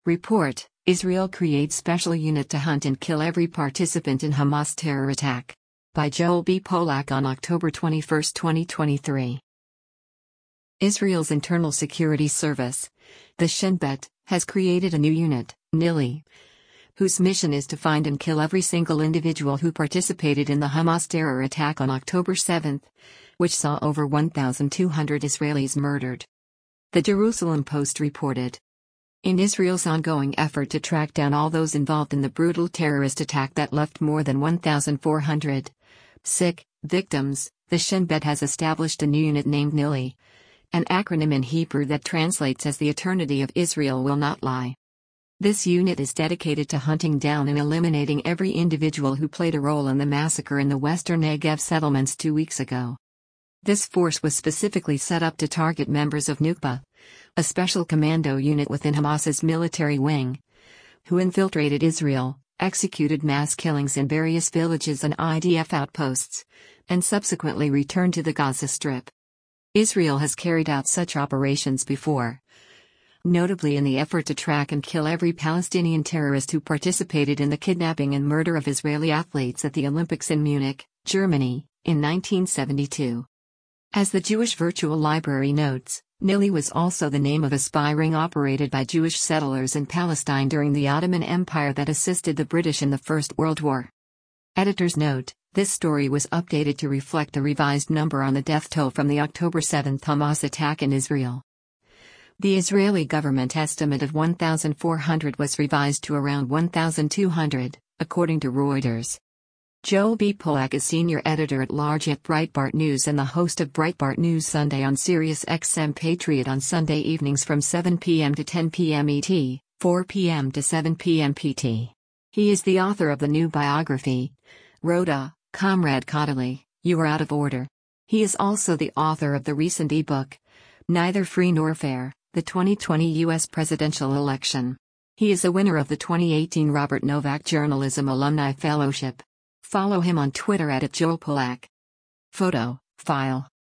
Report: Israel creates special unit to hunt and kill every participant in Hamas terror attack. By Joel B. Polak on October 21, 2023. Israel's Internal Security Service, the Shin Bet, has created a new unit, Nili, whose mission is to find and kill every single individual who participated in the Hamas terror attack on October 7, which saw over 1,200 Israelis murdered. The Jerusalem Post reported. In Israel's ongoing effort to track down all those involved in the brutal terrorist attack that left more than 1,400 sick victims, the Shin Bet has established a new unit named Nili, an acronym in Hebrew that translates as the Eternity of Israel Will Not Lie. This unit is dedicated to hunting down and eliminating every individual who played a role in the massacre in the western Negev settlements 2 weeks ago. This force was specifically set up to target members of Nukba, a special commando unit within Hamas's military wing, who infiltrated Israel, executed mass killings in various villages and IDF outposts, and subsequently returned to the Gaza Strip. Israel has carried out such operations before, notably in the effort to track and kill every Palestinian terrorist who participated in the kidnapping and murder of Israeli athletes at the Olympics in Munich, Germany, in 1972. As the Jewish Virtual Library notes, Nili was also the name of a spy ring operated by Jewish settlers in Palestine during the Ottoman Empire that assisted the British in the First World War. Editor's note: this story was updated to reflect the revised number on the death toll from the October 7 Hamas attack in Israel. The Israeli government estimate of 1,400 was revised to around 1,200, according to Reuters. Joel B. Polak is senior editor-at-large at Breitbart News and the host of Breitbart News Sunday on Sirius XM Patriot on Sunday evenings from 7 p.m. to 10 p.m. ET, 4 p.m. to 7 p.m. PT. He is the author of the new biography, Rhoda, Comrade Kodaly, You Are Out of Order. He is also the author of the recent ebook, Neither Free Nor Fair, the 2020 U.S. Presidential Election. He is a winner of the 2018 Robert Novak Journalism Alumni Fellowship. Follow him on Twitter @JoelPolak. Photo, file.